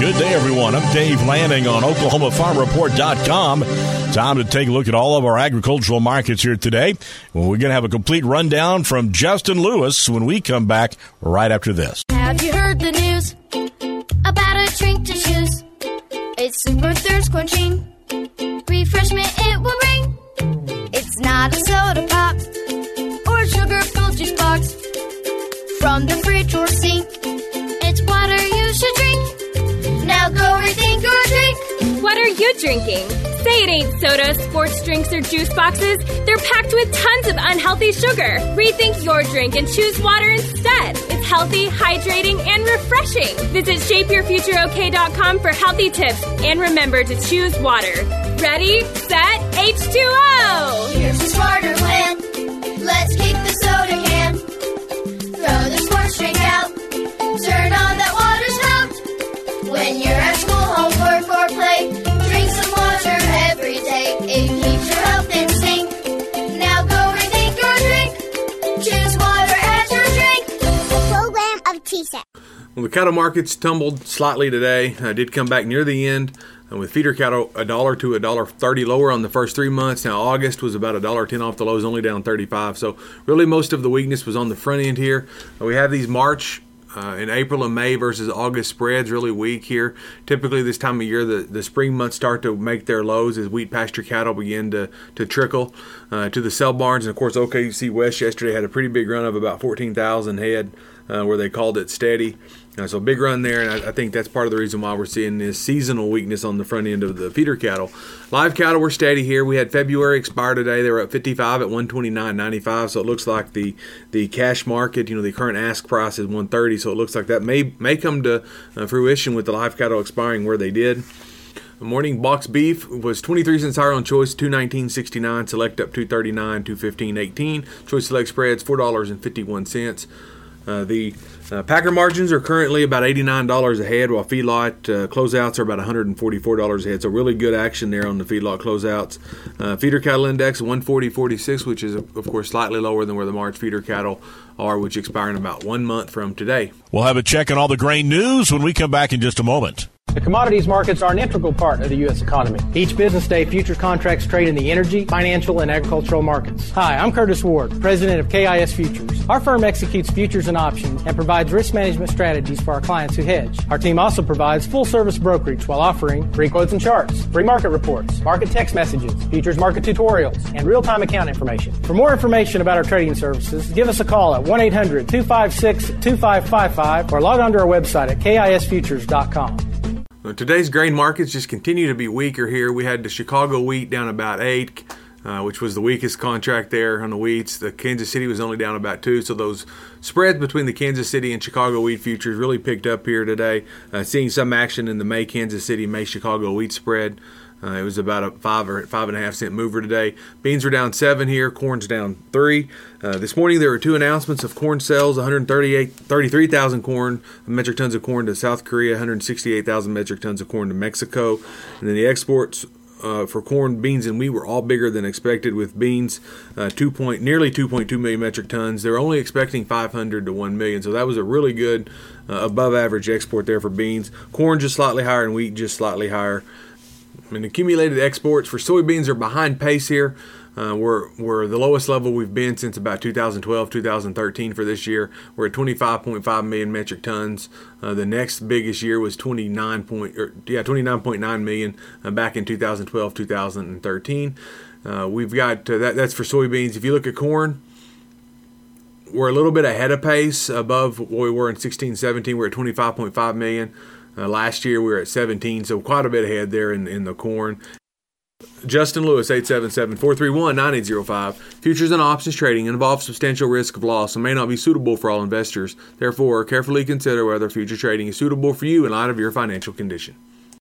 Good day, everyone. I'm Dave Lanning on OklahomaFarmReport.com. Time to take a look at all of our agricultural markets here today. Well, we're going to have a complete rundown from Justin Lewis when we come back right after this. Have you heard the news about a drink to choose? It's super thirst quenching refreshment it will bring. It's not a soda pop or sugar-filled juice box from the fridge or sink. It's water you should drink. Now go rethink your drink. What are you drinking? Say it ain't soda, sports drinks, or juice boxes. They're packed with tons of unhealthy sugar. Rethink your drink and choose water instead. It's healthy, hydrating, and refreshing. Visit shapeyourfutureok.com for healthy tips. And remember to choose water. Ready, set, H2O! Here's a smarter plan. Let's keep the soda can. Throw the sports drink out. Turn on that water spout. When you're at school, homework, or play, drink some water every day. It keeps your health in sync. Now go rethink your drink. Choose water as your drink. A program of TSEC. Well, the cattle markets tumbled slightly today. Did come back near the end. With feeder cattle $1 to $1.30 lower on the first 3 months. Now August was about $1.10 off the lows, only down 35. So really most of the weakness was on the front end here. We have these March and April and May versus August spreads really weak here. Typically this time of year the spring months start to make their lows as wheat pasture cattle begin to trickle to the sell barns. And of course OKC West yesterday had a pretty big run of about 14,000 head where they called it steady. So big run there, and I think that's part of the reason why we're seeing this seasonal weakness on the front end of the feeder cattle. Live cattle were steady here. We had February expire today. They were up 55 at 129.95. So it looks like the cash market, the current ask price is 130. So it looks like that may come to fruition with the live cattle expiring where they did. Morning box beef was 23 cents higher on choice, $219.69. Select up $239, $215.18. Choice select spreads $4.51. The packer margins are currently about $89 a head, while feedlot closeouts are about $144 a head. So really good action there on the feedlot closeouts. Feeder cattle index 140.46, which is of course slightly lower than where the March feeder cattle are, which expire in about 1 month from today. We'll have a check on all the grain news when we come back in just a moment. The commodities markets are an integral part of the U.S. economy. Each business day, futures contracts trade in the energy, financial, and agricultural markets. Hi, I'm Curtis Ward, president of KIS Futures. Our firm executes futures and options and provides risk management strategies for our clients who hedge. Our team also provides full-service brokerage while offering free quotes and charts, free market reports, market text messages, futures market tutorials, and real-time account information. For more information about our trading services, give us a call at 1-800-256-2555 or log on to our website at KISFutures.com. Today's grain markets just continue to be weaker here. We had the Chicago wheat down about 8, which was the weakest contract there on the wheats. The Kansas City was only down about 2. So those spreads between the Kansas City and Chicago wheat futures really picked up here today. Seeing some action in the May Kansas City, May Chicago wheat spread. It was about a 5 or 5.5 cent mover today. Beans were down 7 here. Corn's down 3. This morning there were 2 announcements of corn sales: 33,000 metric tons of corn to South Korea, 168,000 metric tons of corn to Mexico, and then the exports for corn, beans, and wheat were all bigger than expected. With beans, nearly 2.2 million metric tons. They were only expecting 500 to 1 million, so that was a really good above-average export there for beans. Corn just slightly higher, and wheat just slightly higher. And accumulated exports for soybeans are behind pace here. We're the lowest level we've been since about 2012, 2013 for this year. We're at 25.5 million metric tons. The next biggest year was 29.9 million back in 2012, 2013. We've got that's for soybeans. If you look at corn, we're a little bit ahead of pace, above what we were in 16-17. We're at 25.5 million. Last year we were at 17, so quite a bit ahead there in the corn. Justin Lewis, 877-431-9805. Futures and options trading involves substantial risk of loss and may not be suitable for all investors. Therefore, carefully consider whether future trading is suitable for you in light of your financial condition.